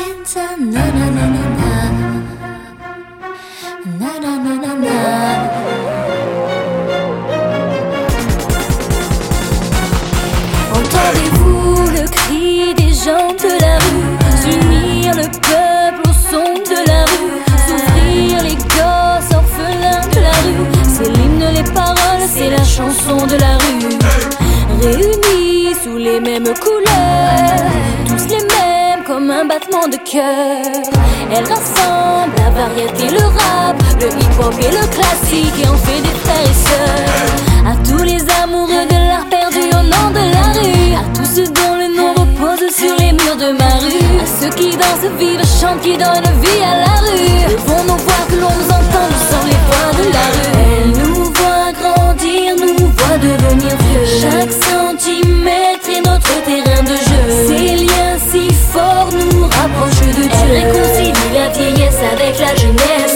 piensa, na na na na na, na na na na na. Entendez-vous le cri des gens de la rue, s'unir le peuple au son de la rue, s'ouvrir les gosses orphelins de la rue. C'est l'hymne, les paroles, c'est la chanson de la rue. Réunis sous les mêmes couleurs, tous les mêmes comme un battement de cœur. Elle rassemble la variété, le rap, le hip-hop et le classique, et en fait des frères et sœurs. À tous les amoureux de l'art perdu au nom de la rue, à tous ceux dont le nom repose sur les murs de ma rue, à ceux qui dansent, vivent, chantent, qui donnent vie à la rue. Levons nos voix, que l'on nous entend, nous sommes les voix de la rue. Elle nous voit grandir, nous voit devenir vieux. Chaque centimètre est notre terrain de jeu. Ces liens si forts nous rapprochent de Dieu. Elle réconcilie la vieillesse avec la jeunesse.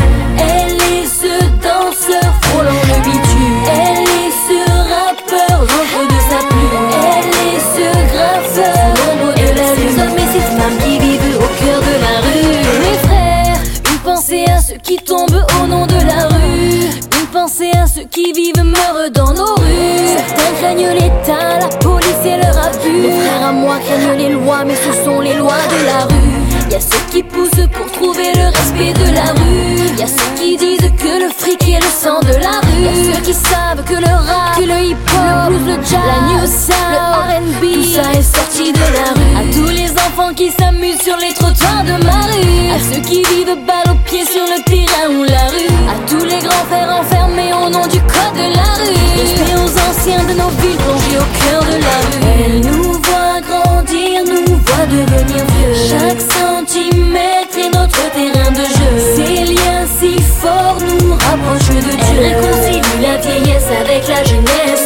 Elle est ce danseur frôlant le bitume. Elle est ce rappeur l'ombre de sa plume. Elle est ce graffeur l'ombre de la rue. Ces hommes et ces femmes qui vivent au cœur de la rue. Mes frères, une pensée à ceux qui tombent au nom de la rue. Une pensée à ceux qui vivent, meurent dans nos rues. Certains craignent l'État, la police et leur abus. Mes frères à moi craignent les lois, mais ce sont les lois de la rue. Y'a ceux qui poussent pour trouver le respect de la rue. Y'a ceux qui disent que le fric est le sang de la rue. Y'a ceux qui savent que le rap, que le hip-hop, le blues, le jazz, la new soul, le R&B, tout ça est sorti de la rue. À tous les enfants qui s'amusent sur les trottoirs de ma rue. À ceux qui vivent balle aux pieds sur le terrain ou la rue. À tous les grands frères enfermés au nom du code de la rue. Respect aux anciens de nos villes plongés au cœur de la rue. Elle nous voit grandir, nous voit devenir vieux. Chaque centimètre est notre terrain de jeu. Ces liens si forts nous rapprochent de Dieu. Elle réconcilie la vieillesse avec la jeunesse.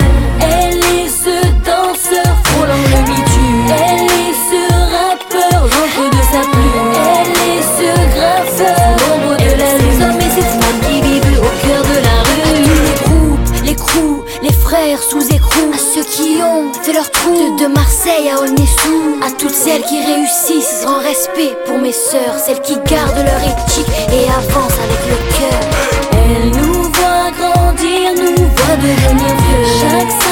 Elle est ce danseur frôlant le bitume. Elle est ce rappeur l'ombre de sa plume. Elle est ce graffeur l'ombre de la rue. Ces hommes et ces femmes qui vivent au cœur de la rue. À tous les groupes, les crews, les frères sous écrou. À ceux qui ont fait leur trou de Marseille à Aulnay-sous. À toutes celles qui réussissent, grand respect pour mes sœurs. Celles qui gardent leur éthique et avancent avec le cœur. Elle nous voit grandir, nous voit devenir vieux. Chaque